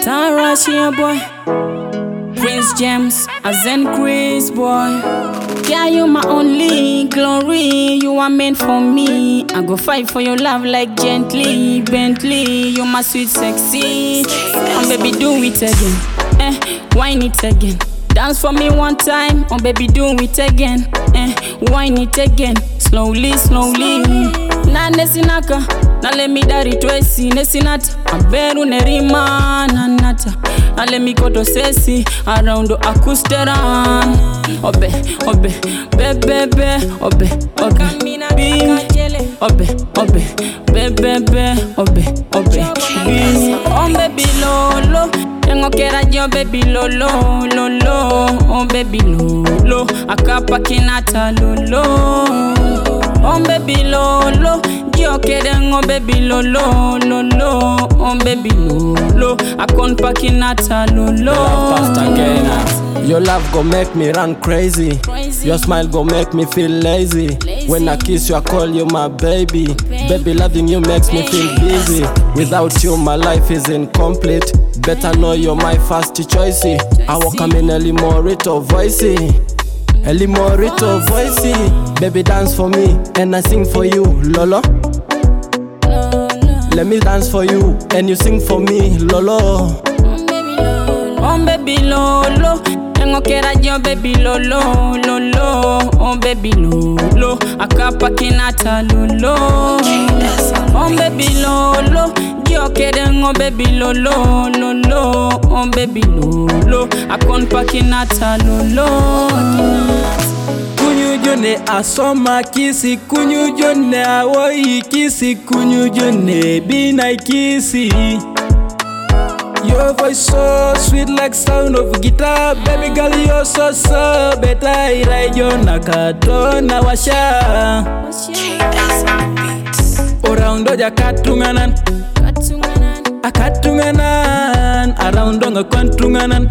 Tara, she a boy. Prince James, Azen Chris boy. Yeah, you my only glory. You are meant for me. I go fight for your love like gently Bentley. You my sweet sexy. Oh baby, do it again. Whine it again. Dance for me one time. Oh baby, do it again. Whine it again. Slowly, slowly. Na nesinaka. Na let me dari twesi nesinata. Aberu nerima nanata. Na let me go to sesi around the akusteran. Obe, obe, bebebe, obe, obe, bi, obe, obe, bebebe, obe, obe, bi. Oh baby lolo, tengo que era yo baby lolo, lolo, oh baby lolo, akapa kinata lolo. Oh baby lolo, yo querengo baby lolo, lolo, oh baby lolo, akon pakinata lolo. Your love go make me run crazy. Your smile go make me feel lazy. When I kiss you, I call you my baby. Baby, loving you makes me feel busy. Without you, my life is incomplete. Better know you're my first choice. I walk a in early morito voicey. Early morito voicey. Baby, dance for me and I sing for you, lolo. Let me dance for you and you sing for me, lolo. Oh baby lolo, tengo que era yo baby lolo, lolo, oh baby lolo, akapa kinata lolo. Oh baby lolo, yo querengo baby lolo, lolo, oh baby lolo, akon pakinata lolo. Kunyujone asoma kisi, kunyujone awoi kisi, kunyujone bina kisi. Your voice so sweet like sound of guitar. Baby girl, you're so better. Irayo nakato na washa. Around oja katunganan. Akatunganan. Around onga kontunganan.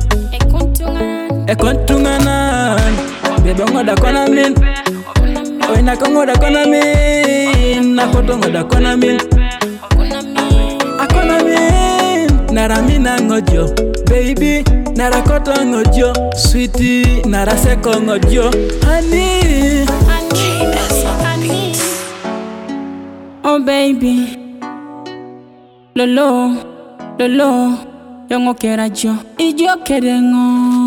Kontunganan. Baby ngoda kona min. Oy nakongoda kona min. Nakotongo da kona min. Akona min. Naramina ngojo, baby, narakoto ngojo, sweetie, naraseko ngojo, honey. Oh baby, lolo, lolo, yongo kera jo, ijo kerengo.